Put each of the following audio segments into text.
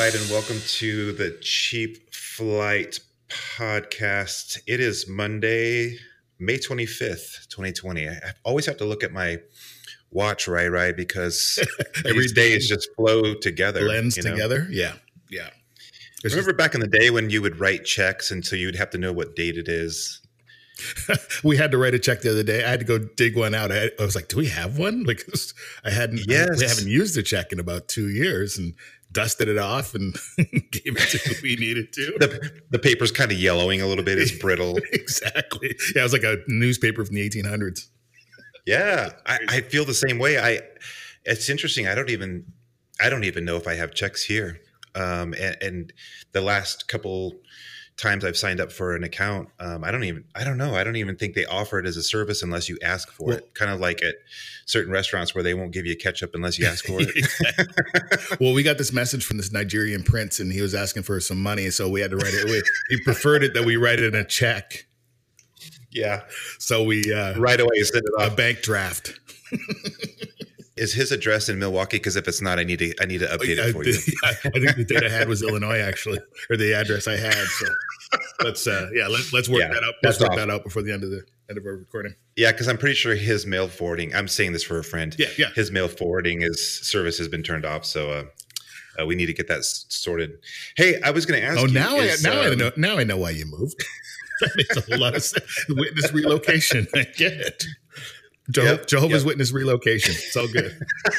right, and welcome to the Cheap Flight podcast. It is Monday, May 25th, 2020. I always have to look at my watch, right, because these days just flow together. Blends together. Yeah. Remember back in the day when you would write checks and so you'd have to know what date it is? We had to write a check the other day. I had to go dig one out. I was like, do we have one? Like we haven't used a check in about 2 years, and dusted it off and gave it to who we needed to. The paper's kind of yellowing a little bit. It's brittle. Exactly. Yeah, it was like a newspaper from the 1800s. Yeah, I feel the same way. It's interesting. I don't even know if I have checks here. And the last couple times I've signed up for an account, I don't know. I don't even think they offer it as a service unless you ask for it. Kind of like at certain restaurants where they won't give you ketchup unless you ask for it. Well, we got this message from this Nigerian prince, and he was asking for some money, so we had to write it. He preferred it that we write it in a check. Yeah. So we right away send it off. A bank draft. Is his address in Milwaukee? Because if it's not, I need to update it for you. I think the date I had was Illinois, actually, or the address I had. So let's work that up. Let's work that out before the end of our recording. Yeah, because I'm pretty sure his mail forwarding. I'm saying this for a friend. Yeah. His mail forwarding service has been turned off. So we need to get that sorted. Hey, I was going to ask. Oh, now I know why you moved. That makes a whole lot of sense. Witness relocation. I get it. Jehovah's Witness relocation. It's all good.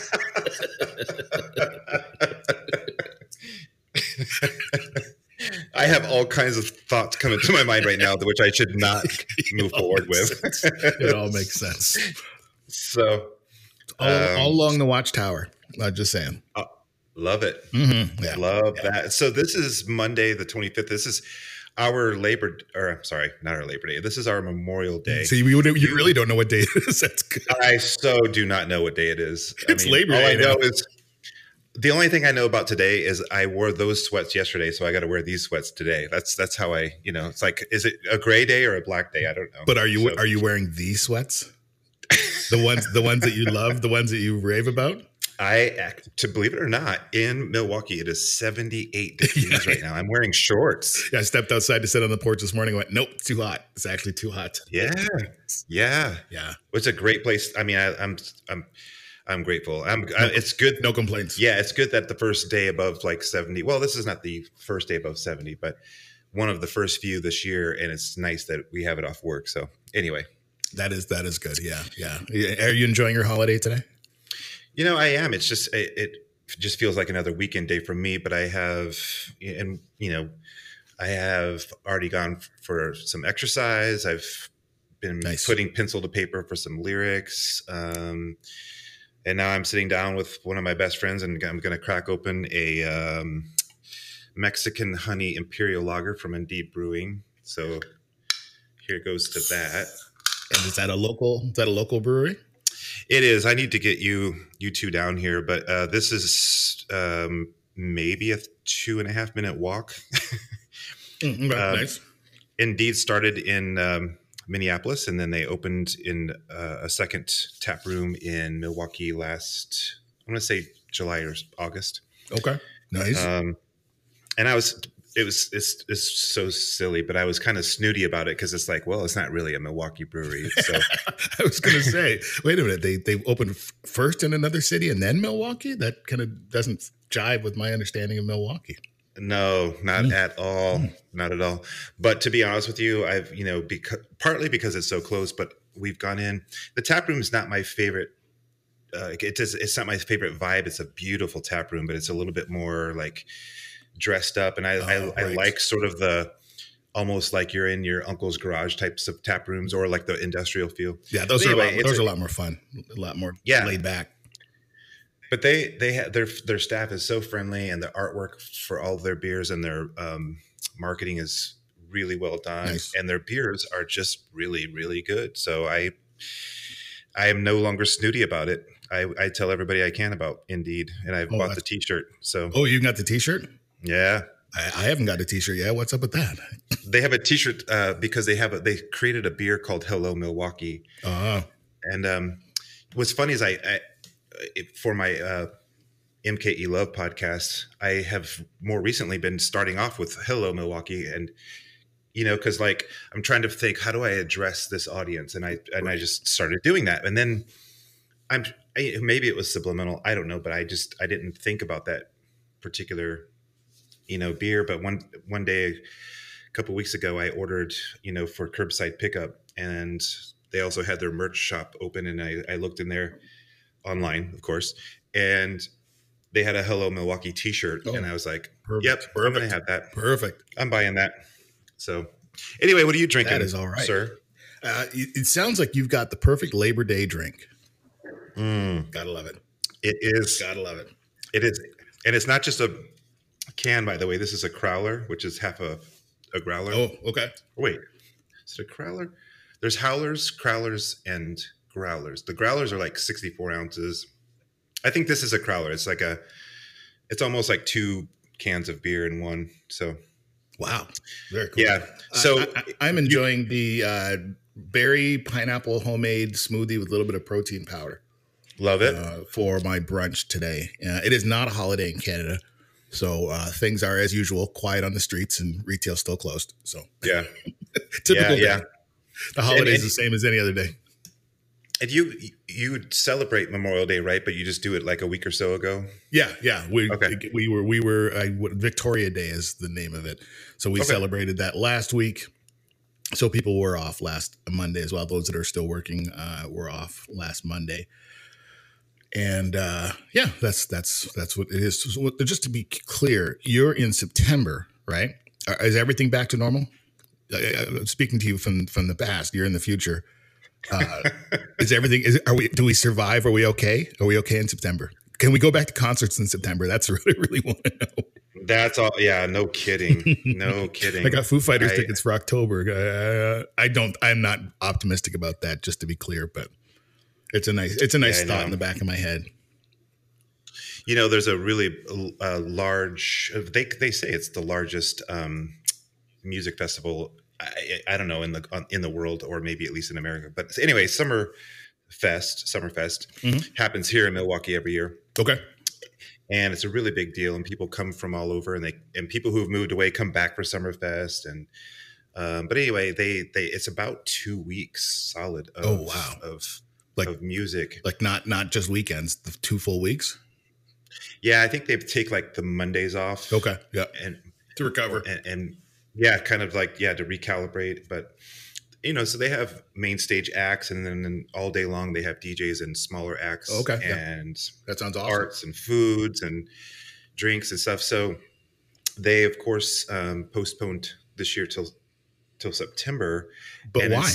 I have all kinds of thoughts coming to my mind right now, which I should not move forward with. It all makes sense. So, all along the Watchtower. I'm just saying. Love it. Mm-hmm. Yeah. Love that. So this is Monday, the 25th. This is our not our Labor Day. This is our Memorial Day. So you really don't know what day it is. That's good. I so do not know what day it is. It's Labor Day. All I know is the only thing I know about today is I wore those sweats yesterday, so I got to wear these sweats today. That's how it's like, is it a gray day or a black day? I don't know. But are you wearing these sweats? The ones that you love, the ones that you rave about? To believe it or not, in Milwaukee, it is 78 degrees right now. I'm wearing shorts. Yeah, I stepped outside to sit on the porch this morning and went, nope, too hot. It's actually too hot. Yeah. It's a great place. I mean, I'm grateful. It's good. No complaints. Yeah, it's good that the first day above like 70. Well, this is not the first day above 70, but one of the first few this year, and it's nice that we have it off work. So anyway, that is good. Yeah. Are you enjoying your holiday today? I am. It's just it just feels like another weekend day for me. But I have already gone for some exercise. I've been putting pencil to paper for some lyrics. And now I'm sitting down with one of my best friends, and I'm going to crack open a Mexican honey imperial lager from Indeed Brewing. So here goes to that. And is that a local brewery? It is. I need to get you two down here, but this is maybe a 2.5 minute walk. Nice. Indeed started in Minneapolis, and then they opened in a second tap room in Milwaukee last, I want to say July or August. Okay. Nice. And it's so silly, but I was kind of snooty about it because it's like, well, it's not really a Milwaukee brewery. So I was going to say, wait a minute, they opened first in another city and then Milwaukee? That kind of doesn't jive with my understanding of Milwaukee. No, not at all. Not at all. But to be honest with you, I've, partly because it's so close, but we've gone in. The tap room is not my favorite. It's not my favorite vibe. It's a beautiful tap room, but it's a little bit more like dressed up. And I like sort of the almost like you're in your uncle's garage types of tap rooms, or like the industrial feel. Yeah, those are a lot more fun, a lot more laid back. But they have their staff is so friendly, and the artwork for all of their beers and their marketing is really well done. Nice. And their beers are just really, really good. So I am no longer snooty about it. I tell everybody I can about Indeed, and I bought the T-shirt. So you got the T-shirt? Yeah. I haven't got a T-shirt yet. What's up with that? They have a T-shirt because they created a beer called Hello Milwaukee. And what's funny is I for my MKE Love podcast, I have more recently been starting off with Hello Milwaukee, and because like I'm trying to think, how do I address this audience, and I just started doing that, and then maybe it was subliminal, I don't know, but I didn't think about that particular beer. But one day, a couple of weeks ago, I ordered for curbside pickup, and they also had their merch shop open, and I looked in there online, of course, and they had a Hello Milwaukee t-shirt. And I was like, perfect. I'm going to have that. Perfect. I'm buying that. So anyway, what are you drinking? That is all right, sir. It sounds like you've got the perfect Labor Day drink. Gotta love it. It is. Gotta love it. It is. And it's not just a can, by the way. This is a crowler, which is half a growler. Oh, okay. Wait, is it a crowler? There's howlers, crowlers, and growlers. The growlers are like 64 ounces. I think this is a crowler. It's almost like 2 cans of beer in one. So, wow, very cool. Yeah. So I'm enjoying the berry pineapple homemade smoothie with a little bit of protein powder. Love it. For my brunch today. It is not a holiday in Canada, so things are as usual, quiet on the streets, and retail still closed. So yeah, typical. Yeah. The holiday is the same as any other day. And you celebrate Memorial Day, right? But you just do it like a week or so ago. Yeah. We were Victoria Day is the name of it. So we celebrated that last week. So people were off last Monday as well. Those that are still working were off last Monday. And that's what it is. So just to be clear, you're in September, right? Is everything back to normal? Speaking to you from the past, you're in the future. Is everything? Do we survive? Are we okay? Are we okay in September? Can we go back to concerts in September? That's what I really want to know. That's all. Yeah, no kidding. No kidding. I got Foo Fighters tickets for October. I'm not optimistic about that, just to be clear, but it's a nice thought in the back of my head. There's a really large. They say it's the largest music festival. I don't know in the world, or maybe at least in America. But anyway, Summerfest happens here in Milwaukee every year. Okay. And it's a really big deal, and people come from all over, and people who've moved away come back for Summerfest. And but anyway, it's about 2 weeks solid of music. Like not just weekends, the 2 full weeks. Yeah, I think they take like the Mondays off. Okay. Yeah. And to recover. And yeah, kind of like, to recalibrate. But, so they have main stage acts, and then all day long they have DJs and smaller acts. Okay. And that sounds awesome. Arts and foods and drinks and stuff. So they, of course, postponed this year till September. But why?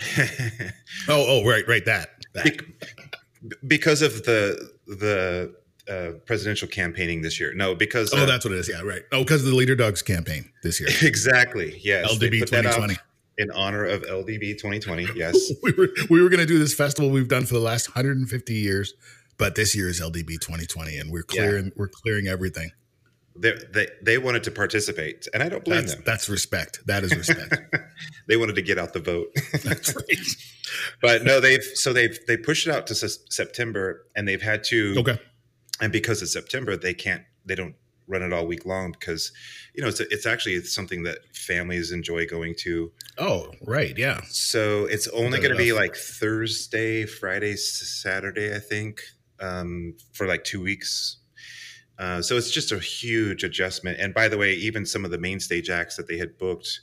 Right. That. Because of the presidential campaigning this year. No, because that's what it is. Yeah, right. Oh, because of the Leader Dogs campaign this year. Exactly. Yes. LDB 2020. In honor of LDB 2020. Yes. we were going to do this festival we've done for the last 150 years, but this year is LDB 2020, and we're clearing everything. They wanted to participate, and I don't blame them. That's respect. That is respect. They wanted to get out the vote. That's right. But no, they pushed it out to September, and they've had to. Okay. And because it's September, they don't run it all week long, because, it's actually something that families enjoy going to. Oh, right. Yeah. So it's only going to be like Thursday, Friday, Saturday, I think, for like 2 weeks. So it's just a huge adjustment. And by the way, even some of the main stage acts that they had booked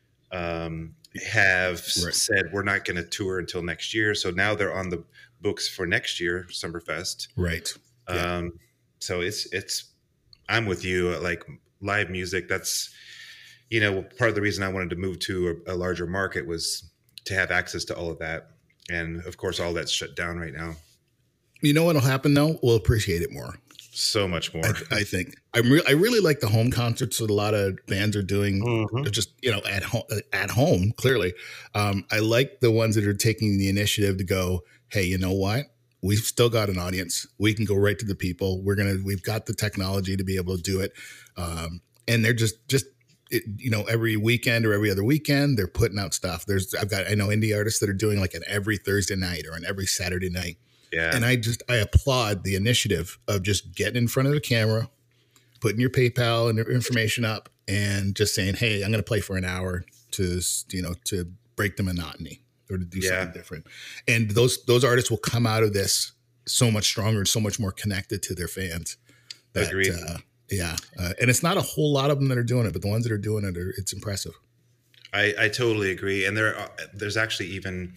have said, we're not going to tour until next year. So now they're on the books for next year, Summerfest. Right. Yeah. So I'm with you. Like live music, that's, part of the reason I wanted to move to a larger market was to have access to all of that. And of course, all that's shut down right now. You know what'll happen though? We'll appreciate it more. So much more. I think I really like the home concerts that a lot of bands are doing, just at home. Clearly, I like the ones that are taking the initiative to go, hey, you know what? We've still got an audience. We can go right to the people. We've got the technology to be able to do it. And they're just every weekend or every other weekend, they're putting out stuff. I know indie artists that are doing like an every Thursday night or an every Saturday night. Yeah. And I applaud the initiative of just getting in front of the camera, putting your PayPal and your information up, and just saying, "Hey, I'm going to play for an hour to break the monotony or to do something different." And those artists will come out of this so much stronger and so much more connected to their fans. Agreed. And it's not a whole lot of them that are doing it, but the ones that are doing it, it's impressive. I totally agree. And there's actually even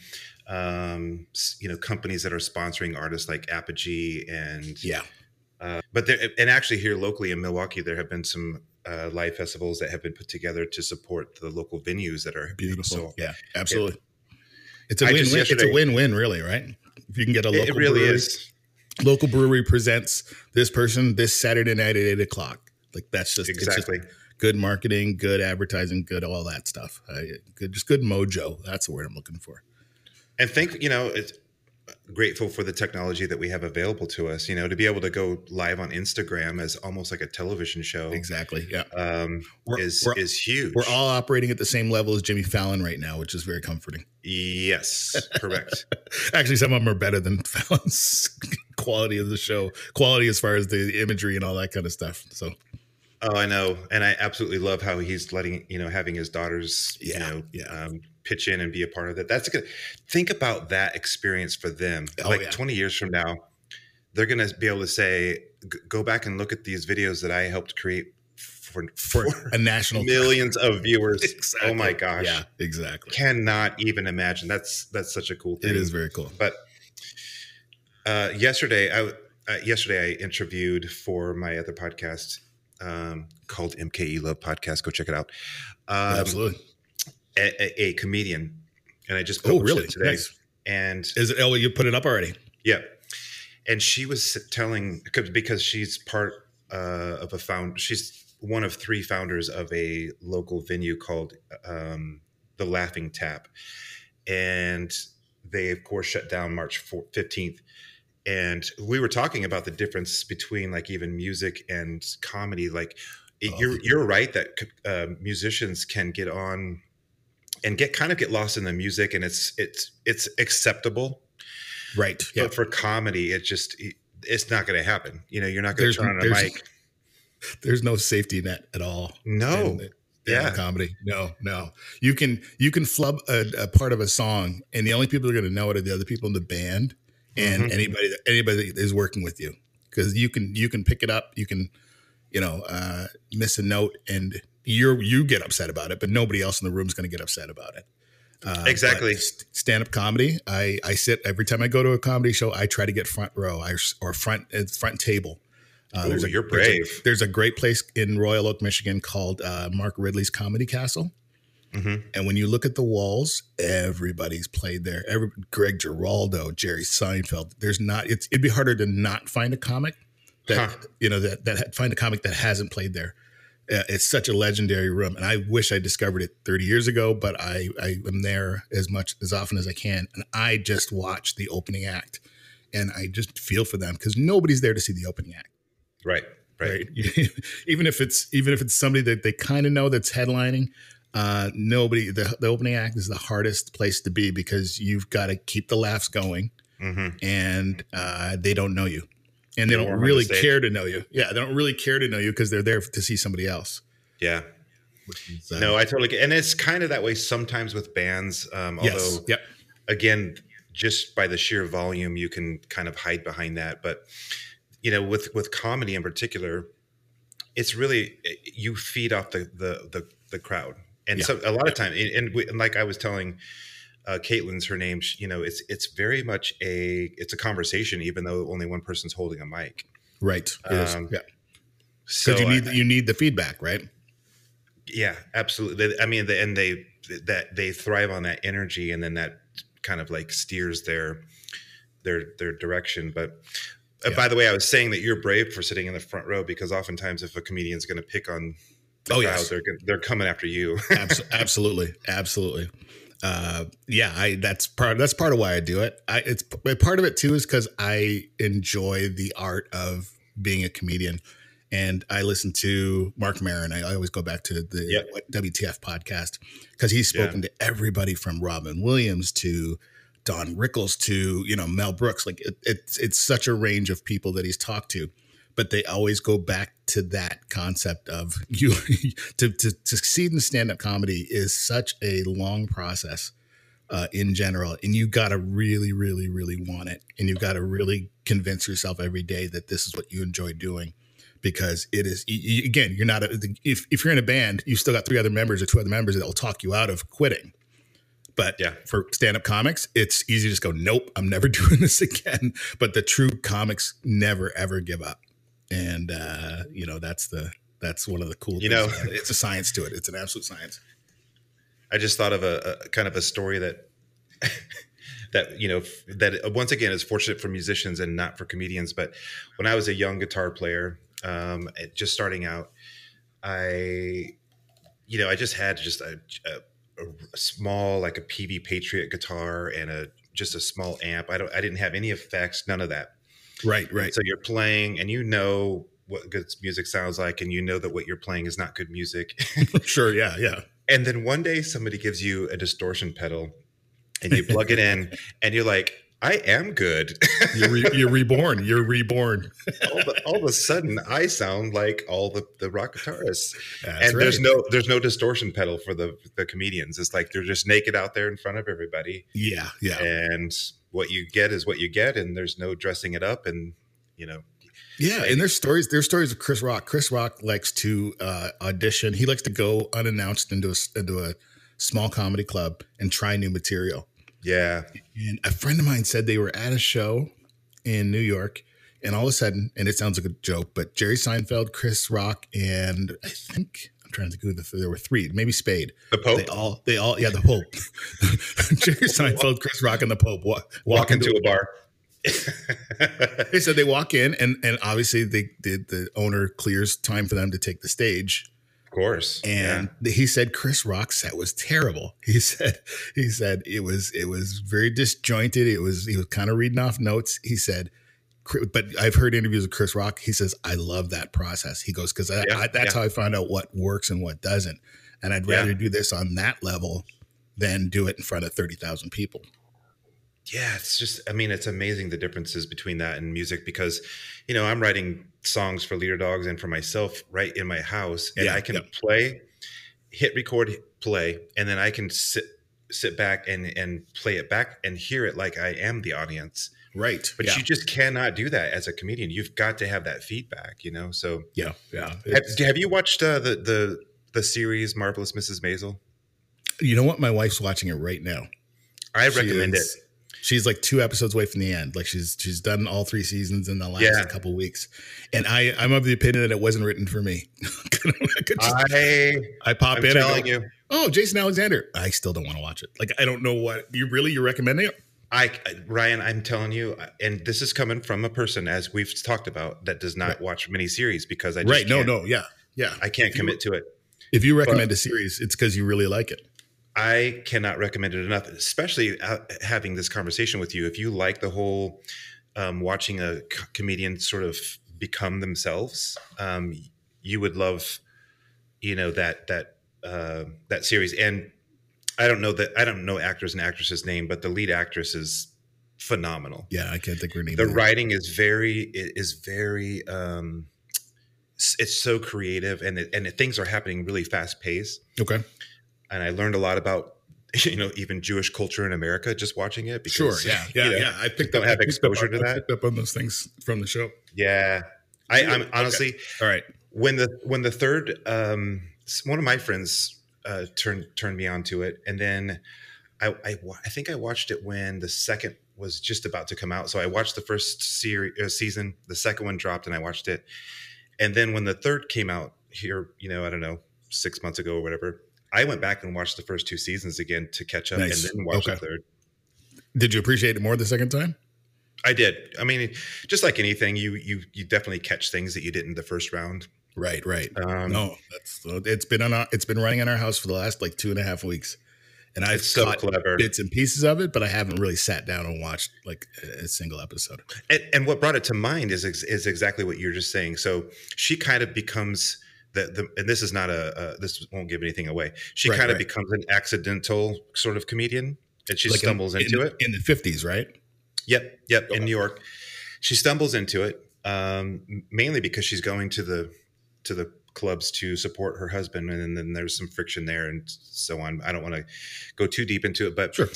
companies that are sponsoring artists like Apogee and and actually here locally in Milwaukee, there have been some live festivals that have been put together to support the local venues that are beautiful. So, absolutely. It's a win-win. It's a win-win, really, right? If you can get a local brewery, local brewery presents this person this Saturday night at 8:00. Like that's just exactly. It's just good marketing, good advertising, good all that stuff. Good mojo. That's the word I'm looking for. And it's grateful for the technology that we have available to us, to be able to go live on Instagram as almost like a television show. Exactly. Yeah. Is huge. We're all operating at the same level as Jimmy Fallon right now, which is very comforting. Yes, correct. Actually, some of them are better than Fallon's quality of the show, quality as far as the imagery and all that kind of stuff. So. Oh, I know. And I absolutely love how he's letting, having his daughters, pitch in and be a part of it. That's good. Think about that experience for them. 20 years from now, they're going to be able to say, go back and look at these videos that I helped create for a national millions of viewers. Exactly. Oh my gosh. Yeah, exactly. Cannot even imagine. That's such a cool thing. It is very cool. But yesterday I interviewed for my other podcast, called MKE Love Podcast. Go check it out. Absolutely. A comedian, and I just published it today. Nice. And is it? Oh, you put it up already? Yeah. And she was telling, because she's part of she's one of 3 founders of a local venue called the Laughing Tap, and they of course shut down March 15th. And we were talking about the difference between like even music and comedy. Like you're right that musicians can get on and get lost in the music, and it's acceptable. Right. Yeah. But for comedy, it's not going to happen. You're not going to turn on a mic. There's no safety net at all. No. In comedy. No. You can flub a part of a song, and the only people who are going to know it are the other people in the band. And anybody that is working with you, because you can pick it up, you can, miss a note, and you get upset about it, but nobody else in the room is going to get upset about it. Exactly. Stand-up comedy. I sit every time I go to a comedy show. I try to get front row or front table. You're brave. There's a great place in Royal Oak, Michigan called Mark Ridley's Comedy Castle. Mm-hmm. And when you look at the walls, everybody's played there. Greg Giraldo, Jerry Seinfeld. It'd be harder to not find a comic find a comic that hasn't played there. It's such a legendary room, and I wish I discovered it 30 years ago. But I am there as often as I can, and I just watch the opening act, and I just feel for them because nobody's there to see the opening act. Right. even if it's somebody that they kind of know that's headlining. Nobody. The opening act is the hardest place to be because you've got to keep the laughs going, and they don't know you, and they don't really care to know you. Yeah, they don't really care to know you because they're there to see somebody else. Yeah. No, I totally get, and it's kind of that way sometimes with bands. Although, again, just by the sheer volume, you can kind of hide behind that. But with comedy in particular, it's really you feed off the crowd. And so a lot of time, and like I was telling Caitlin's her name, it's very much it's a conversation, even though only one person's holding a mic. Right. Yeah. Because you need the feedback, right? Yeah, absolutely. I mean, they thrive on that energy, and then that kind of like steers their direction. But by the way, I was saying that you're brave for sitting in the front row, because oftentimes if a comedian's going to pick on crowd, they're coming after you. Absolutely. That's part of why I do it. Part of it too is because I enjoy the art of being a comedian, and I listen to Mark Maron. I always go back to the WTF podcast because he's spoken to everybody from Robin Williams to Don Rickles to, Mel Brooks. Like it's such a range of people that he's talked to, but they always go back to that concept of you to succeed in stand-up comedy is such a long process in general. And you got to really, really, really want it. And you've got to really convince yourself every day that this is what you enjoy doing. Because it is, again, you're not, if you're in a band, you still got 3 other members or 2 other members that will talk you out of quitting. But for stand-up comics, it's easy to just go, nope, I'm never doing this again. But the true comics never, ever give up. And, that's one of the cool things. It's a science to it. It's an absolute science. I just thought of a kind of a story that, that once again is fortunate for musicians and not for comedians. But when I was a young guitar player, just starting out, I just had a small, like a PV Patriot guitar and just a small amp. I didn't have any effects, none of that. Right. So you're playing and what good music sounds like, and that what you're playing is not good music. Sure. Yeah. And then one day somebody gives you a distortion pedal and you plug it in and you're like, I am good. You're reborn. You're reborn. all of a sudden, I sound like all the rock guitarists. That's and right. there's no distortion pedal for the comedians. It's like they're just naked out there in front of everybody. Yeah. And what you get is what you get, and there's no dressing it up. And Yeah, and there's stories of Chris Rock. Chris Rock likes to audition. He likes to go unannounced into a small comedy club and try new material. Yeah. And a friend of mine said they were at a show in New York, and all of a sudden, and it sounds like a joke, but Jerry Seinfeld, Chris Rock, and I think I'm trying to think there were 3, maybe Spade. The Pope. They all, the Pope. Jerry Seinfeld, Chris Rock, and the Pope walk into a bar. They said they walk in and obviously the owner clears time for them to take the stage. Of course. And he said Chris Rock's set was terrible. He said it was very disjointed. He was kind of reading off notes. He said, but I've heard interviews with Chris Rock. He says, I love that process. He goes, because that's how I find out what works and what doesn't. And I'd rather do this on that level than do it in front of 30,000 people. Yeah, it's just, it's amazing the differences between that and music because, I'm writing songs for Leader Dogs and for myself right in my house, and I can hit record, play, and then I can sit back and play it back and hear it like I am the audience. Right. But you just cannot do that as a comedian. You've got to have that feedback, So yeah. Have you watched the series Marvelous Mrs. Maisel? You know what? My wife's watching it right now. I recommend it. She's like 2 episodes away from the end. Like she's done all 3 seasons in the last couple of weeks. And I'm of the opinion that it wasn't written for me. I pop in and go, oh, Jason Alexander. I still don't want to watch it. Like, I don't know what you're recommending it. Ryan, I'm telling you, and this is coming from a person, as we've talked about, that does not watch miniseries because I just can't. Yeah. I can't commit to it. If you recommend a series, it's because you really like it. I cannot recommend it enough, especially having this conversation with you. If you like the whole watching a comedian sort of become themselves, you would love, that series. And I don't know actors and actresses' name, but the lead actress is phenomenal. Yeah, I can't think of her name. The writing is very. It's so creative, and things are happening really fast paced. Okay. And I learned a lot about, even Jewish culture in America just watching it. Because, sure. Yeah. I have exposure to that. I picked up on those things from the show. Yeah. I'm honestly, all right. When the third, one of my friends turned me on to it. And then I think I watched it when the second was just about to come out. So I watched the first season, the second one dropped and I watched it. And then when the third came out here, I don't know, 6 months ago or whatever, I went back and watched the first 2 seasons again to catch up and then watch the third. Did you appreciate it more the second time? I did. Just like anything, you definitely catch things that you didn't the first round. Right. No, it's been running in our house for the last like 2.5 weeks. And I've caught bits and pieces of it, but I haven't really sat down and watched like a single episode. And what brought it to mind is exactly what you're just saying. So she kind of becomes and this is not this won't give anything away. She kind of becomes an accidental sort of comedian and she like stumbles into it in the 50s, right? Yep, in New York. She stumbles into it mainly because she's going to the clubs to support her husband, and then there's some friction there and so on. I don't want to go too deep into it, but sure.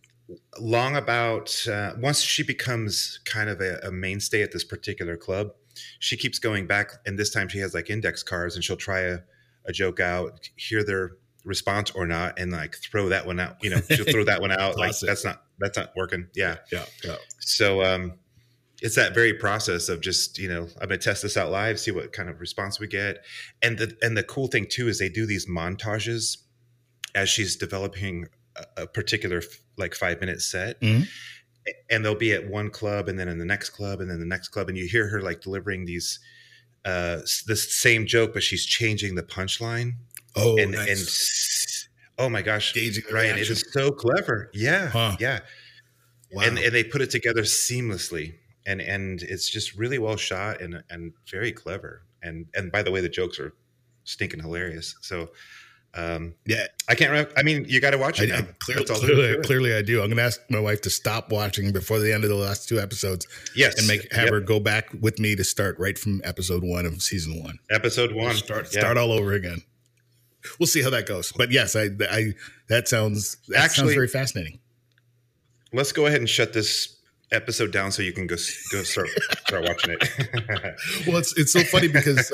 Once she becomes kind of a mainstay at this particular club, she keeps going back, and this time she has like index cards, and she'll try a joke out, hear their response or not, and like throw that one out. She'll throw that one out. Like that's not working. Yeah. So it's that very process of just, I'm going to test this out live, see what kind of response we get. And the cool thing too is they do these montages as she's developing a particular like 5-minute set. Mm-hmm. And they'll be at one club and then in the next club and then the next club. And you hear her like delivering these, this same joke, but she's changing the punchline. Oh, nice. And oh my gosh. Gauging Ryan, it is so clever. Yeah. Huh. Yeah. Wow. And they put it together seamlessly. And it's just really well shot and very clever. And by the way, the jokes are stinking hilarious. So, yeah, I can't remember. I mean, you got to watch it. Clearly, I do. I'm going to ask my wife to stop watching before the end of the last 2 episodes. Yes, and have her go back with me to start right from episode 1 of season 1. Episode 1, start all over again. We'll see how that goes. But yes, that sounds very fascinating. Let's go ahead and shut this episode down so you can go start watching it. Well, it's so funny because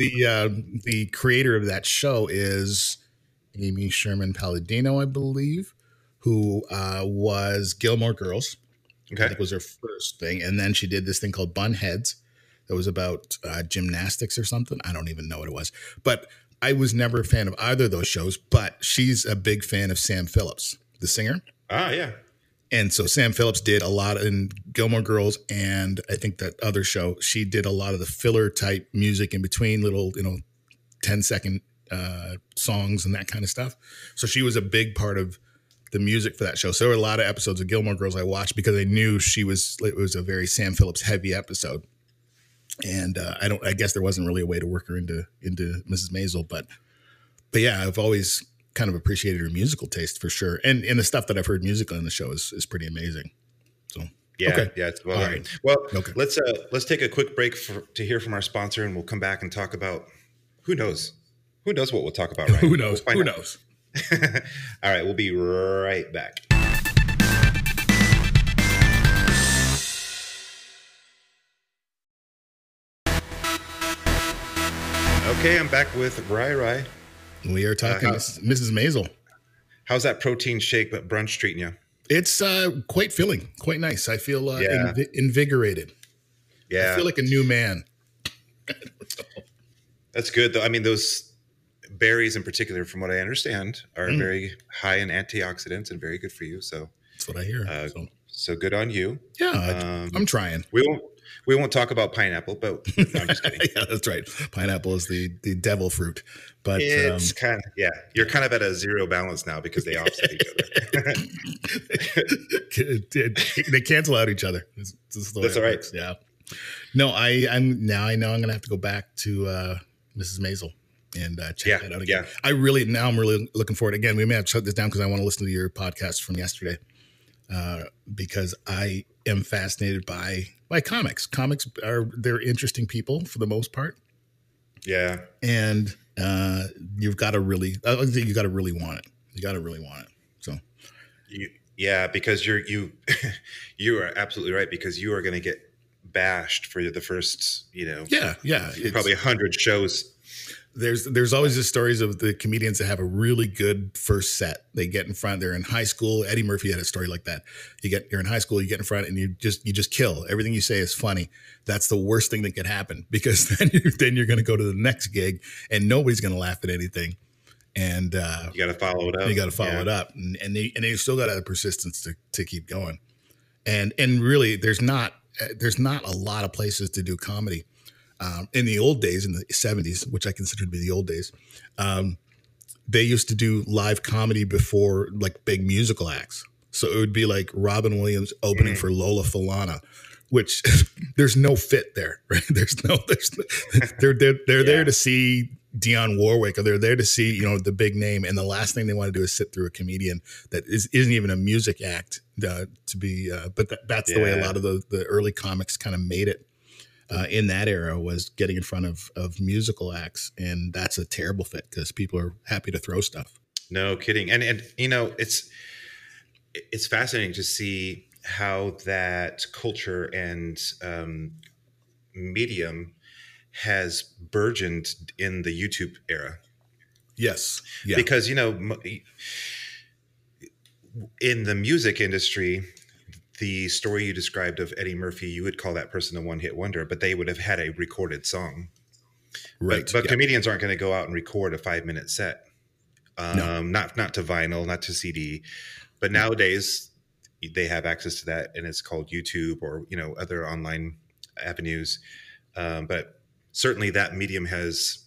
the creator of that show is Amy Sherman Palladino, I believe, who was Gilmore Girls. Okay. I think was her first thing, and then she did this thing called Bunheads that was about gymnastics or something. I don't even know what it was, but I was never a fan of either of those shows. But she's a big fan of Sam Phillips, the singer. Ah, yeah. And so Sam Phillips did a lot in Gilmore Girls, and I think that other show, she did a lot of the filler type music in between little, 10-second songs and that kind of stuff. So she was a big part of the music for that show. So there were a lot of episodes of Gilmore Girls I watched because I knew it was a very Sam Phillips heavy episode. And I guess there wasn't really a way to work her into Mrs. Maisel, but yeah, I've always kind of appreciated her musical taste for sure. And the stuff that I've heard musically on the show is pretty amazing. So yeah, okay. Yeah, it's well. Right. Well, okay. Let's take a quick break to hear from our sponsor, and we'll come back and talk about who knows what we'll talk about. Right? Who knows? Who knows? All right, we'll be right back. Okay, I'm back with Rai. We are talking Mrs. Maisel. How's that protein shake but brunch treating you? It's quite filling, quite nice. I feel invigorated. Yeah. I feel like a new man. That's good, though. I mean, those berries in particular, from what I understand, are very high in antioxidants and very good for you. So that's what I hear. So good on you. Yeah, I'm trying. We won't talk about pineapple, but no, I'm just kidding. Yeah, that's right. Pineapple is the devil fruit, but it's kind of you're kind of at a zero balance now because they offset each other. They cancel out each other. That's all right. Yeah. No, I know I'm going to have to go back to Mrs. Maisel and check that out again. Yeah. I'm really looking forward. Again, we may have to shut this down because I want to listen to your podcast from yesterday because I am fascinated by comics. Comics they're interesting people for the most part. Yeah. And you've got to really want it. You got to really want it. So because you are absolutely right, because you are going to get bashed for the first, probably 100 shows. There's always the stories of the comedians that have a really good first set. They get in front, they're in high school. Eddie Murphy had a story like that. You're in high school, you get in front and you just kill. Everything you say is funny. That's the worst thing that could happen, because then you're going to go to the next gig and nobody's going to laugh at anything. And you got to follow it up. You got to follow it up. And you still got to have the persistence to keep going. And really there's not a lot of places to do comedy. In the old days, in the 70s, which I consider to be the old days, they used to do live comedy before like big musical acts. So it would be like Robin Williams opening for Lola Falana, which there's no fit there, right? They're there to see Dionne Warwick, or they're there to see, you know, the big name, and the last thing they want to do is sit through a comedian that isn't even a music act to be. But that's the way a lot of the early comics kind of made it in that era, was getting in front of musical acts, and that's a terrible fit because people are happy to throw stuff. No kidding, and you know, it's fascinating to see how that culture and medium has burgeoned in the YouTube era. Yes. Yeah. Because, you know, in the music industry, the story you described of Eddie Murphy, you would call that person a one-hit wonder, but they would have had a recorded song. Right. But comedians aren't going to go out and record a 5-minute set. No. Not to vinyl, not to CD. But nowadays they have access to that, and it's called YouTube or, you know, other online avenues. But certainly that medium has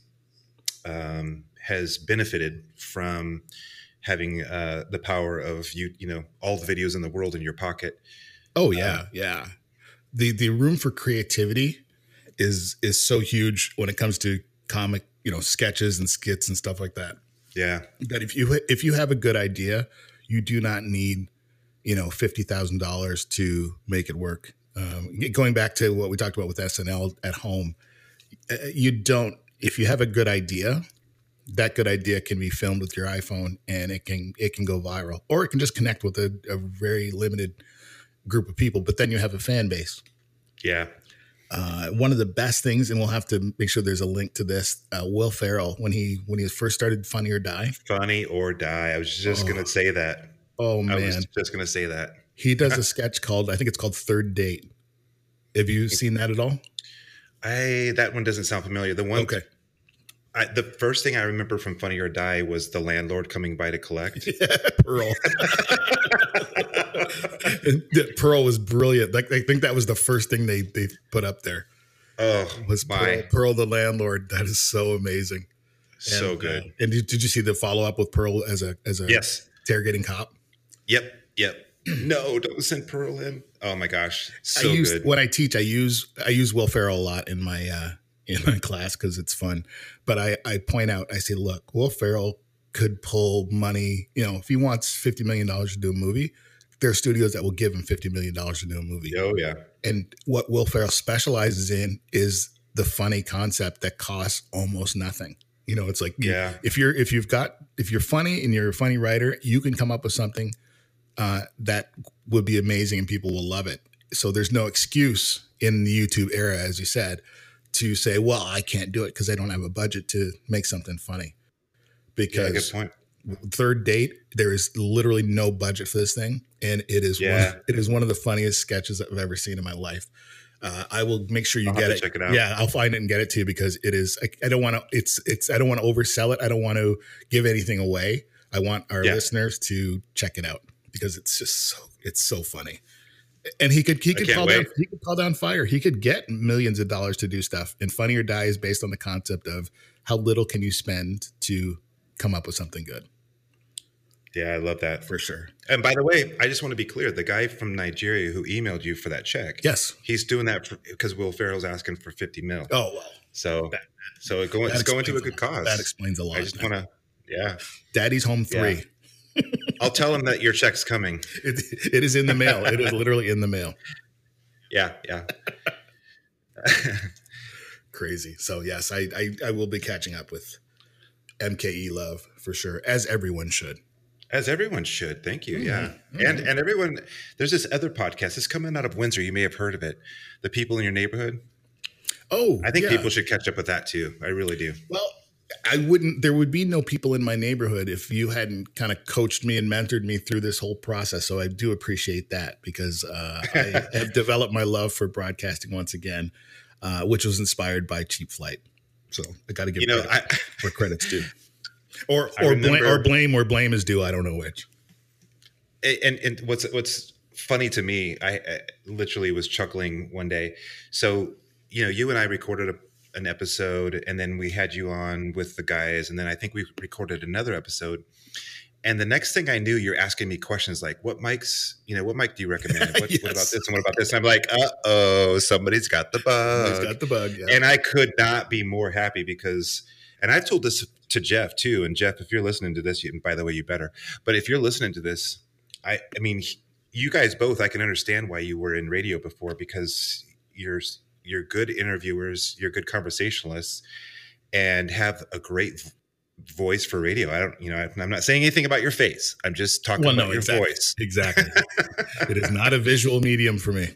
benefited from having the power of you know, all the videos in the world in your pocket. Oh yeah, yeah. The room for creativity is so huge when it comes to comic, you know, sketches and skits and stuff like that. Yeah. That if you have a good idea, you do not need, you know, $50,000 to make it work. Going back to what we talked about with SNL at home, you don't. If you have a good idea, that good idea can be filmed with your iPhone, and it can go viral, or it can just connect with a very limited group of people. But then you have a fan base. Yeah. One of the best things, and we'll have to make sure there's a link to this. Will Ferrell, when he first started Funny or Die. Funny or Die. I was just going to say that. Oh man, I was just going to say that. He does a sketch called, I think it's called Third Date. Have you seen that at all? That one doesn't sound familiar. The one. Okay. The first thing I remember from Funny or Die was the landlord coming by to collect. Yeah, Pearl. Pearl was brilliant. Like, I think that was the first thing they put up there. Oh, was Pearl the landlord. That is so amazing. So good. And did you see the follow up with Pearl as a yes, interrogating cop? Yep. No, don't send Pearl in. Oh my gosh, so good. When I teach, I use Will Ferrell a lot in my class because it's fun. But I point out, I say, look, Will Ferrell could pull money. You know, if he wants $50 million to do a movie, there are studios that will give him $50 million to do a movie. Oh yeah. And what Will Ferrell specializes in is the funny concept that costs almost nothing. You know, it's like, yeah, if you're funny and you're a funny writer, you can come up with something that would be amazing and people will love it. So there's no excuse in the YouTube era, as you said, to say, well, I can't do it because I don't have a budget to make something funny. Because good point. Third Date, there is literally no budget for this thing. And it is one of the funniest sketches I've ever seen in my life. I will make sure you get it. Check it out. Yeah, I'll find it and get it to you because it is. I don't want to. I don't want to oversell it. I don't want to give anything away. I want our listeners to check it out because it's just so funny. And he could call down fire. He could get millions of dollars to do stuff. And Funny or Die is based on the concept of how little can you spend to come up with something good. Yeah, I love that. For sure. And by the way, I just want to be clear. The guy from Nigeria who emailed you for that check. Yes. He's doing that because Will Ferrell's asking for 50 mil. Oh, well. So it's going to a good cause. That explains a lot. I just want to, yeah. Daddy's Home 3. Yeah. I'll tell him that your check's coming. It is in the mail. It is literally in the mail. Yeah. Crazy. So yes, I will be catching up with MKE Love for sure, as everyone should. As everyone should. Thank you. Yeah. Mm-hmm. And everyone, there's this other podcast. It's coming out of Windsor. You may have heard of it. The People in Your Neighborhood. Oh, I think people should catch up with that too. I really do. Well, there would be no People in My Neighborhood if you hadn't kind of coached me and mentored me through this whole process. So I do appreciate that because I have developed my love for broadcasting once again, which was inspired by Cheap Flight. So I got to give credit where credit's due. Or blame where blame is due. I don't know which. And what's funny to me, I literally was chuckling one day. So, you and I recorded an episode, and then we had you on with the guys, and then I think we recorded another episode. And the next thing I knew, you're asking me questions like, what mic do you recommend? What about this and what about this? And I'm like, somebody's got the bug. Yeah. And I could not be more happy because And I've told this to Jeff too. And Jeff, if you're listening to this, by the way, you better. But if you're listening to this, I mean, you guys both, I can understand why you were in radio before, because you're good interviewers, you're good conversationalists, and have a great voice for radio. I don't, you know, I'm not saying anything about your face. I'm just talking about your voice. Exactly. It is not a visual medium for me.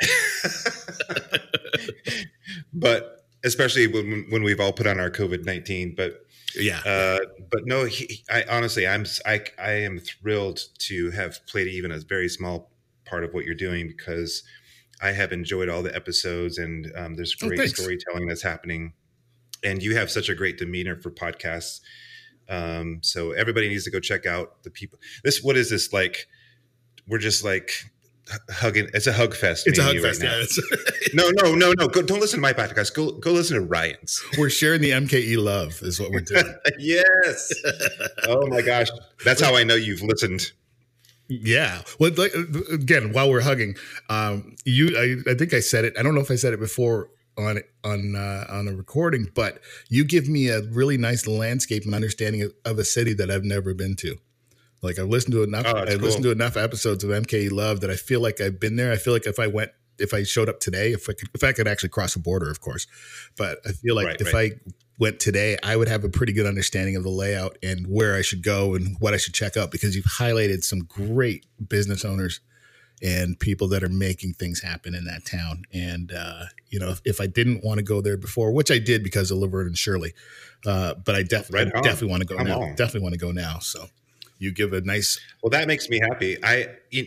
But especially when we've all put on our COVID-19, but yeah, but no, I honestly, I am thrilled to have played even a very small part of what you're doing, because I have enjoyed all the episodes, and there's great storytelling that's happening, and you have such a great demeanor for podcasts. So everybody needs to go check out the people. What is this like? We're just like hugging. It's a hug fest. It's a hug fest. Right now. No. Don't listen to my podcast. Go listen to Ryan's. We're sharing the MKE love is what we're doing. Yes. Oh my gosh. That's how I know you've listened. Yeah. Well, like, again, while we're hugging, I think I said it. I don't know if I said it before on a recording, but you give me a really nice landscape and understanding of a city that I've never been to. Like I've listened to enough. Listened to enough episodes of MKE Love that I feel like I've been there. I feel like if I showed up today, if I could actually cross a border, of course, but I feel like if I went today, I would have a pretty good understanding of the layout and where I should go and what I should check out, because you've highlighted some great business owners and people that are making things happen in that town. And, you know, if I didn't want to go there before, which I did because of Laverne and Shirley, but I definitely want to go now. Definitely want to go now. So you give a nice. Well, that makes me happy. I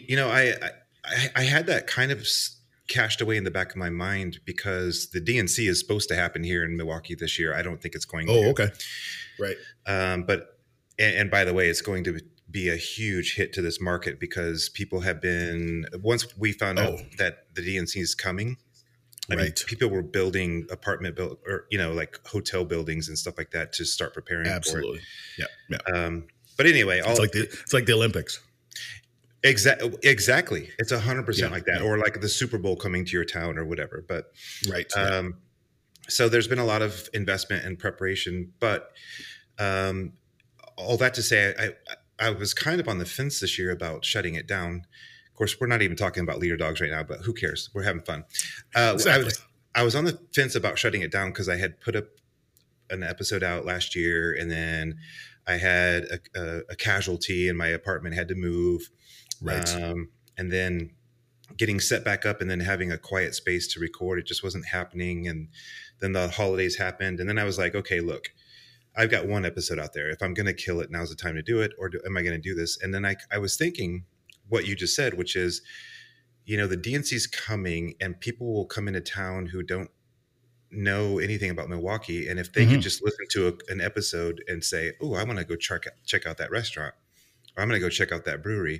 had that kind of cached away in the back of my mind, because the DNC is supposed to happen here in Milwaukee this year. I don't think it's going to. Oh, okay. Right. But by the way, it's going to be a huge hit to this market, because people have been, once we found out that the DNC is coming, I mean, people were building like hotel buildings and stuff like that to start preparing for it. Yeah. But anyway, it's like the Olympics. Exactly. It's 100% like that, or like the Super Bowl coming to your town or whatever. But so there's been a lot of investment and preparation, but all that to say, I was kind of on the fence this year about shutting it down. Of course, we're not even talking about leader dogs right now, but who cares? We're having fun. Exactly. I was on the fence about shutting it down because I had put up an episode out last year, and then I had a casualty in my apartment, had to move. Right. And then getting set back up and then having a quiet space to record, it just wasn't happening. And then the holidays happened. And then I was like, okay, look, I've got one episode out there. If I'm going to kill it, now's the time to do it. Or am I going to do this? And then I was thinking what you just said, which is, you know, the DNC's coming and people will come into town who don't know anything about Milwaukee. And if they could just listen to an episode and say, oh, I want to go check out that restaurant, or I'm going to go check out that brewery.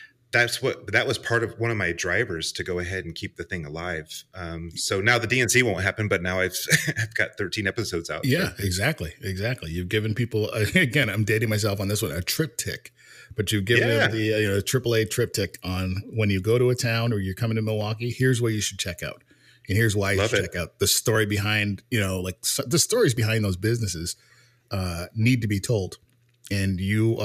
That was part of one of my drivers to go ahead and keep the thing alive. So now the DNC won't happen, but now I've got 13 episodes out. Yeah, so. Exactly. You've given people, again, I'm dating myself on this one, a triptych, but you've given them the AAA triptych on when you go to a town or you're coming to Milwaukee, here's what you should check out. And here's why you should check out the story behind, the stories behind those businesses need to be told. And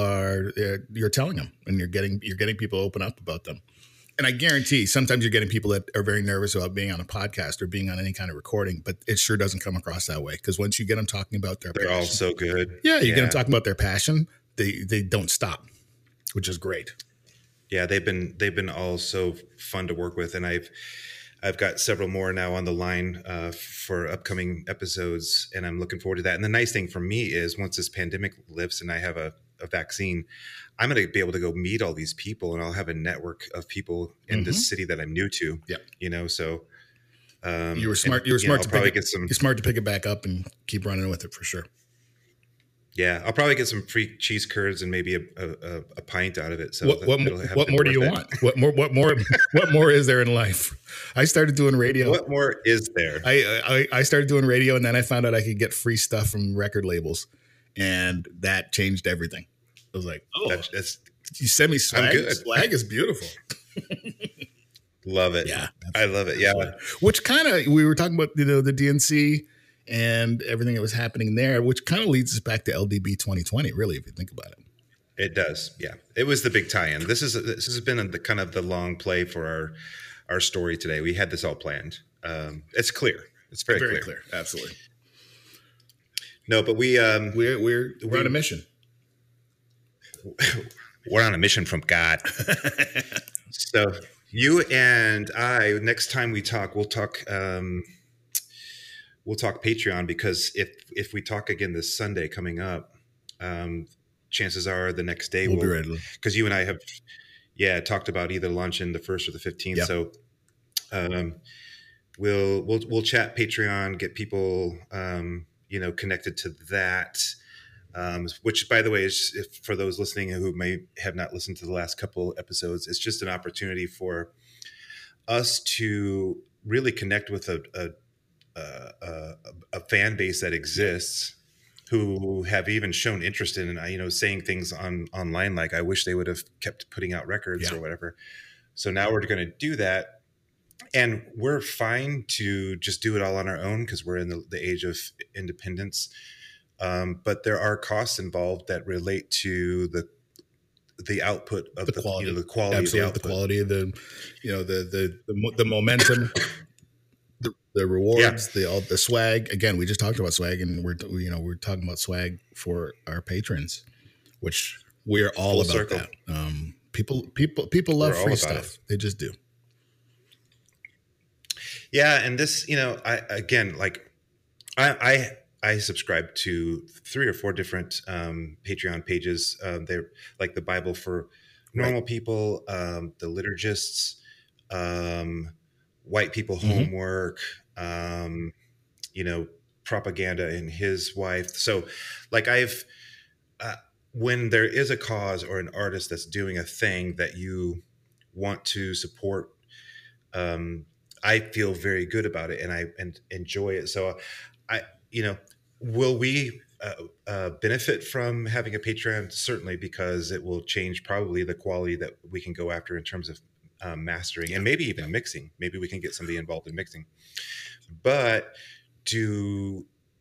you're telling them, and you're getting people to open up about them. And I guarantee sometimes you're getting people that are very nervous about being on a podcast or being on any kind of recording, but it sure doesn't come across that way. Because once you get them talking about their passion, all so good. Yeah, you get them talking about their passion, they don't stop, which is great. Yeah, they've been all so fun to work with, and I've got several more now on the line for upcoming episodes, and I'm looking forward to that. And the nice thing for me is once this pandemic lifts and I have a vaccine, I'm going to be able to go meet all these people, and I'll have a network of people in this city that I'm new to. Yeah, so you were smart. You're smart to pick it back up and keep running with it for sure. Yeah, I'll probably get some free cheese curds and maybe a pint out of it. So what more do you want? What more is there in life? I started doing radio. What more is there? I started doing radio, and then I found out I could get free stuff from record labels, and that changed everything. I was like, oh, you send me swag. Swag is beautiful. Love it. Yeah, I love it. Yeah. Which kind of, we were talking about, the DNC and everything that was happening there, which kind of leads us back to LDB 2020, really, if you think about it. It does, yeah. It was the big tie-in. This has been the kind of the long play for our story today. We had this all planned. It's clear. It's very clear. Absolutely. No, but we're on a mission. We're on a mission from God. So you and I, next time we talk, we'll talk Patreon, because if we talk again this Sunday coming up, chances are the next day we'll be ready, because you and I have talked about either launching the 1st or the 15th. Yeah. So we'll chat Patreon, get people connected to that. Which, by the way, is, for those listening who may have not listened to the last couple episodes, it's just an opportunity for us to really connect with a fan base that exists, who have even shown interest in, saying things online like, I wish they would have kept putting out records or whatever. So now we're going to do that. And we're fine to just do it all on our own because we're in the age of independence. But there are costs involved that relate to the output of the quality, the quality, absolutely, of the, the quality of the momentum, the rewards, the swag. Again, we just talked about swag, and we're talking about swag for our patrons, which we're all about circle. That. People love free stuff. They just do. Yeah, and this, I subscribe to 3 or 4 different Patreon pages. They're like the Bible for normal people, the liturgists, white people homework, propaganda and his wife. So like when there is a cause or an artist that's doing a thing that you want to support, I feel very good about it and enjoy it. So will we benefit from having a Patreon? Certainly, because it will change probably the quality that we can go after in terms of mastering and maybe even mixing. Maybe we can get somebody involved in mixing. But so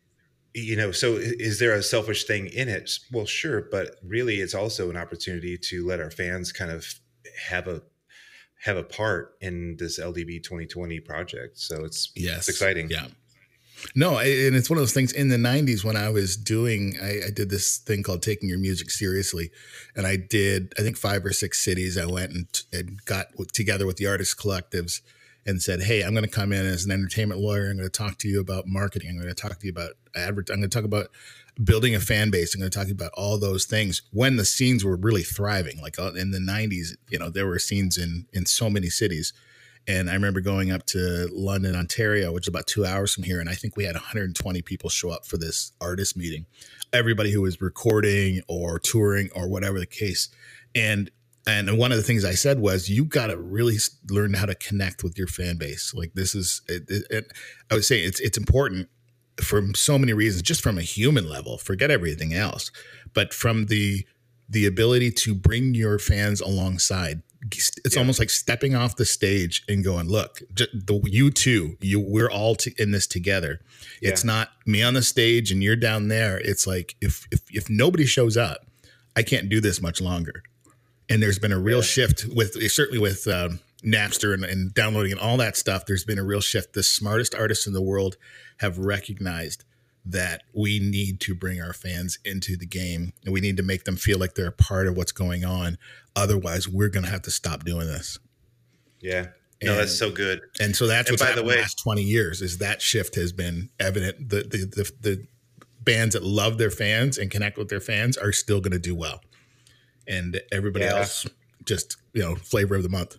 is there a selfish thing in it? Well, sure. But really, it's also an opportunity to let our fans kind of have a part in this LDB 2020 project. So it's exciting. Yeah. No, and it's one of those things in the 90s when I was I did this thing called Taking Your Music Seriously. And I did, I think 5 or 6 cities. I went and got together with the artist collectives and said, hey, I'm going to come in as an entertainment lawyer. I'm going to talk to you about marketing. I'm going to talk to you about I'm going to talk about building a fan base. I'm going to talk to you about all those things when the scenes were really thriving. Like in the 90s, there were scenes in so many cities. And I remember going up to London, Ontario, which is about 2 hours from here. And I think we had 120 people show up for this artist meeting. Everybody who was recording or touring or whatever the case. And one of the things I said was, you got to really learn how to connect with your fan base. Like this is, I would say it's important for so many reasons, just from a human level, forget everything else. But from the ability to bring your fans alongside. It's almost like stepping off the stage and going, look, we're all in this together. Yeah. It's not me on the stage and you're down there. It's like, if nobody shows up, I can't do this much longer. And there's been a real shift certainly with Napster and downloading and all that stuff. There's been a real shift. The smartest artists in the world have recognized that we need to bring our fans into the game and we need to make them feel like they're a part of what's going on. Otherwise, we're going to have to stop doing this. Yeah. No, that's so good. And so that's what's happened the last 20 years is that shift has been evident. The bands that love their fans and connect with their fans are still going to do well. And everybody else just, flavor of the month.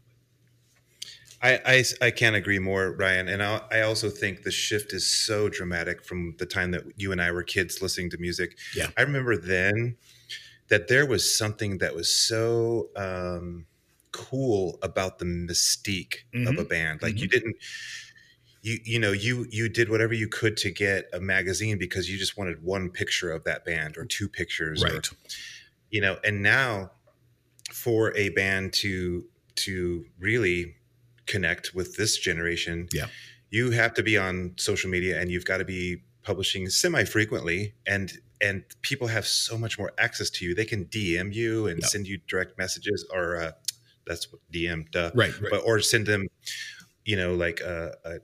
I can't agree more, Ryan. And I also think the shift is so dramatic from the time that you and I were kids listening to music. Yeah. I remember then that there was something that was so cool about the mystique of a band. Like you didn't, you did whatever you could to get a magazine because you just wanted one picture of that band or 2 pictures. Right. And now for a band to really connect with this generation, you have to be on social media and you've got to be publishing semi-frequently, and people have so much more access to you. They can DM you and send you direct messages, or that's what DM, right. But or send them, like a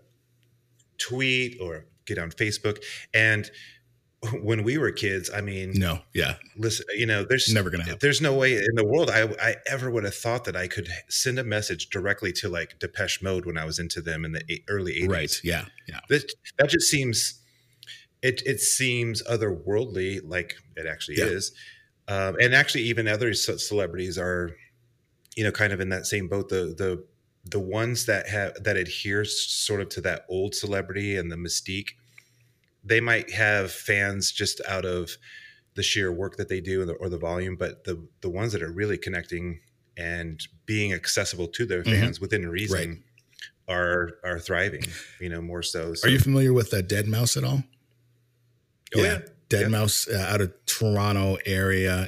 tweet or get on Facebook. And when we were kids, I mean, listen, there's never gonna happen. There's no way in the world I ever would have thought that I could send a message directly to like Depeche Mode when I was into them in the early 80s. Right. Yeah. That just seems, it seems otherworldly, like it actually is. And actually, even other celebrities are, kind of in that same boat. The ones that adhere sort of to that old celebrity and the mystique. They might have fans just out of the sheer work that they do or the volume, but the ones that are really connecting and being accessible to their fans within reason are thriving, more so. Are you familiar with Deadmau5 at all? Oh, yeah. Deadmau5 out of Toronto area.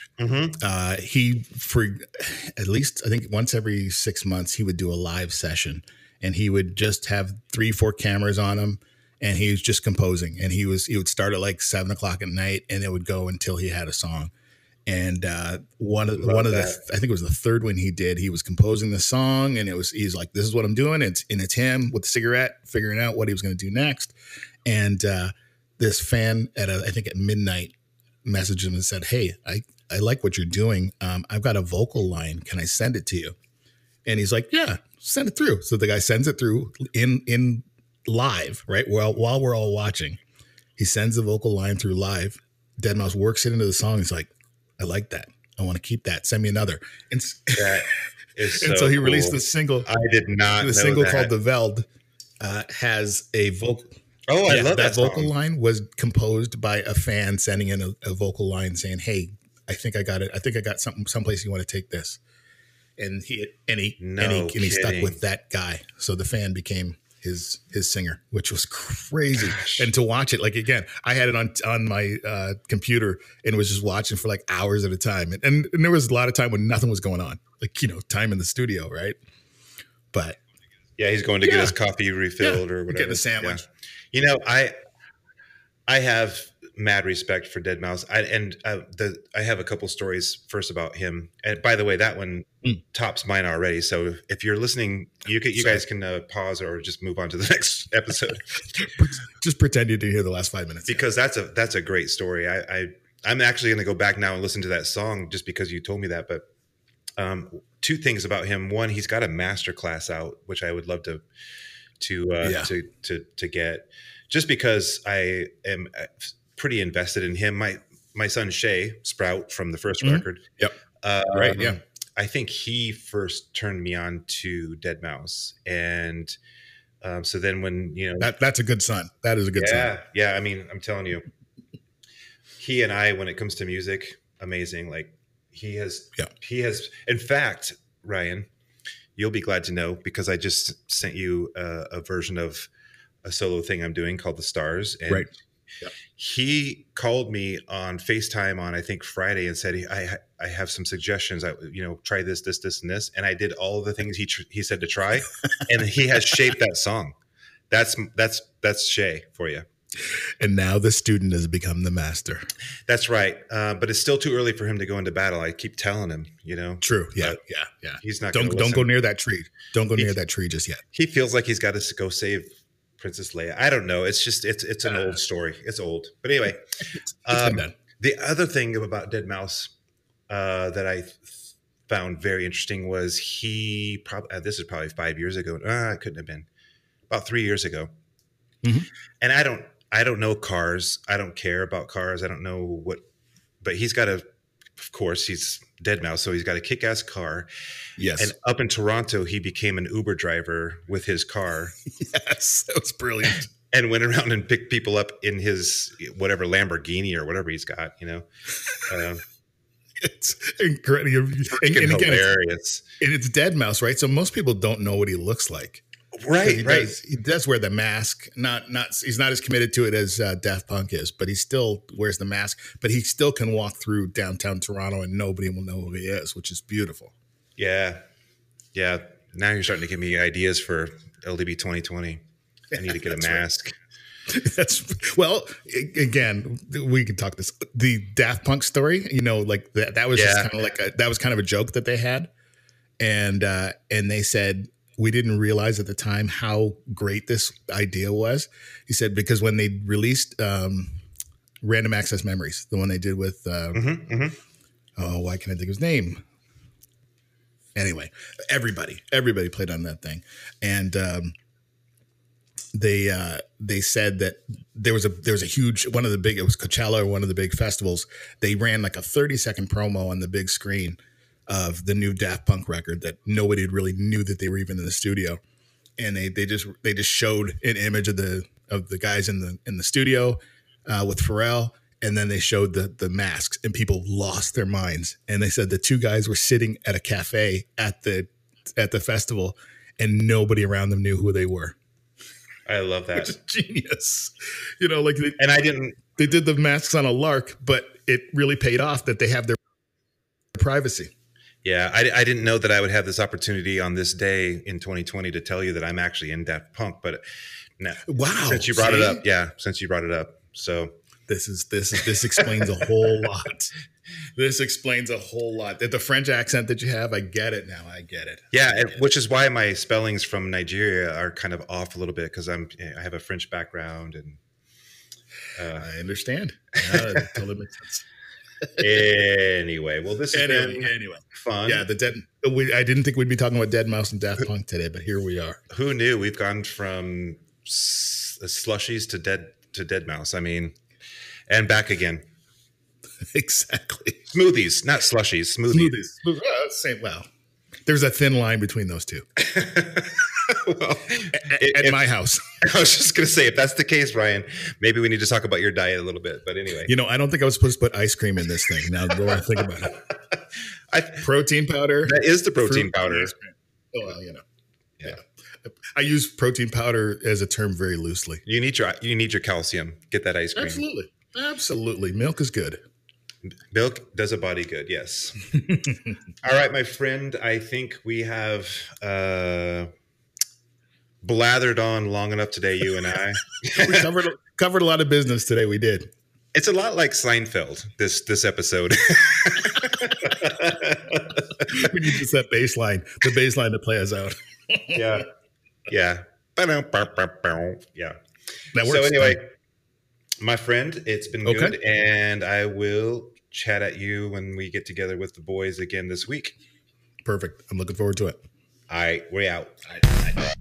He, for at least, I think once every 6 months, he would do a live session, and he would just have 3-4 cameras on him. And he was just composing, and he would start at like 7 o'clock at night, and it would go until he had a song. And one of the, I think it was the third one he did, he was composing the song, and he's like, this is what I'm doing. It's him with a cigarette, figuring out what he was going to do next. And this fan I think at midnight messaged him and said, hey, I like what you're doing. I've got a vocal line. Can I send it to you? And he's like, yeah, send it through. So the guy sends it through in live, right? Well, while we're all watching, he sends the vocal line through live. Deadmau5 works it into the song. He's like, I like that. I want to keep that. Send me another. And that is and so he released the single. I did not know the single that. called The Veld has a vocal. Oh, I love that vocal line was composed by a fan sending in a vocal line saying, hey, I think I got it. I think I got something someplace you want to take this. And he stuck with that guy. So the fan became his singer, which was crazy. Gosh. And to watch it, like, again, I had it on my computer and was just watching for like hours at a time. And there was a lot of time when nothing was going on, like, time in the studio. Right. But yeah, he's going to get his coffee refilled or whatever. Getting a sandwich. Yeah. I have mad respect for Deadmau5. I have a couple stories first about him. And by the way, that one tops mine already. So if you're listening, you guys can pause or just move on to the next episode. Just pretend you didn't hear the last 5 minutes. Because that's a great story. I'm actually going to go back now and listen to that song just because you told me that. But two things about him. One, he's got a master class out, which I would love to get, just because I am pretty invested in him. My son Shay Sprout from the first record. Yep. Right. Yeah. I think he first turned me on to Deadmau5, and so then when that's a good son. That is a good son. Yeah. I mean, I'm telling you, he and I, when it comes to music, amazing. Like he has. In fact, Ryan, you'll be glad to know, because I just sent you a version of a solo thing I'm doing called The Stars. And right. He called me on FaceTime on, I think, Friday, and said, I have some suggestions. Try this, and this. And I did all of the things he said to try. And he has shaped that song. That's Shay for you. And now the student has become the master. That's right. But it's still too early for him to go into battle. I keep telling him, True. Yeah. He's not. Don't go near that tree. Don't go near that tree just yet. He feels like he's got to go save Princess Leia. I don't know. It's just it's an old story. It's old. But anyway, it's been done. The other thing about Deadmau5 that I found very interesting was he probably this is probably 5 years ago. It couldn't have been, about 3 years ago. Mm-hmm. And I don't know cars. I don't care about cars. I don't know what, but he's got of course, he's Deadmau5, so he's got a kick-ass car. Yes. And up in Toronto, he became an Uber driver with his car. Yes, that was brilliant. And went around and picked people up in his whatever Lamborghini or whatever he's got, It's incredible. And again, hilarious. It's Deadmau5, right? So most people don't know what he looks like. Right. He does wear the mask. He's not as committed to it as Daft Punk is, but he still wears the mask. But he still can walk through downtown Toronto and nobody will know who he is, which is beautiful. Yeah. Now you're starting to give me ideas for LDB 2020. I need to get a mask. Again, we can talk this. The Daft Punk story, like that was just kind of like that was kind of a joke that they had. And they said, we didn't realize at the time how great this idea was. He said, because when they released Random Access Memories, the one they did with, why can't I think of his name? Anyway, everybody played on that thing. And they said that there was a huge, it was Coachella, or one of the big festivals. They ran like a 30-second promo on the big screen of the new Daft Punk record that nobody really knew that they were even in the studio. And they just showed an image of the guys in the studio with Pharrell. And then they showed the masks, and people lost their minds. And they said the two guys were sitting at a cafe at the festival, and nobody around them knew who they were. I love that. Which is genius. They did the masks on a lark, but it really paid off that they have their privacy. Yeah, I didn't know that I would have this opportunity on this day in 2020 to tell you that I'm actually in Daft Punk, but no. Wow. Since you brought it up. Yeah, since you brought it up. So this explains a whole lot. This explains a whole lot. The French accent that you have, I get it now. I get it. Yeah, which is why my spellings from Nigeria are kind of off a little bit, because I have a French background, and I understand. That totally makes sense. Anyway, well, this has been fun. Yeah, I didn't think we'd be talking about Deadmau5 and Daft Punk today, but here we are. Who knew? We've gone from slushies to Deadmau5. I mean, and back again. Exactly. Smoothies, not slushies. Smoothies. Same. Well, there's a thin line between those two. Well, at my house. I was just going to say, if that's the case, Ryan, maybe we need to talk about your diet a little bit. But anyway, I don't think I was supposed to put ice cream in this thing. Now, the more I think about it, protein powder. That is the protein powder. Oh well, yeah. I use protein powder as a term very loosely. You need your calcium. Get that ice cream. Absolutely. Milk is good. Milk does a body good. Yes. All right, my friend. I think we have blathered on long enough today, you and I. We covered a lot of business today. We did. It's a lot like Seinfeld, this episode. We need just the baseline to play us out. Yeah. Yeah. Yeah. That works. So anyway, my friend, it's been good, and I will chat at you when we get together with the boys again this week. Perfect. I'm looking forward to it. All right, we're out. All right.